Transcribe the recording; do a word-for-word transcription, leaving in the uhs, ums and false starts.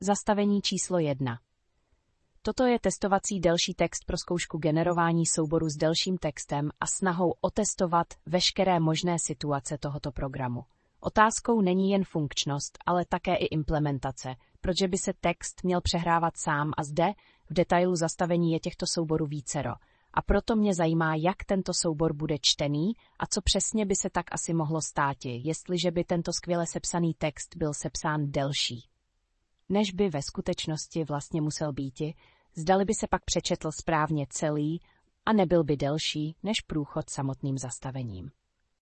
Zastavení číslo jedna. Toto je testovací delší text pro zkoušku generování souboru s delším textem a snahou otestovat veškeré možné situace tohoto programu. Otázkou není jen funkčnost, ale také i implementace, protože by se text měl přehrávat sám a zde v detailu zastavení je těchto souborů vícero. A proto mě zajímá, jak tento soubor bude čtený a co přesně by se tak asi mohlo státi, jestliže by tento skvěle sepsaný text byl sepsán delší, než by ve skutečnosti vlastně musel býti, zdali by se pak přečetl správně celý a nebyl by delší než průchod samotným zastavením.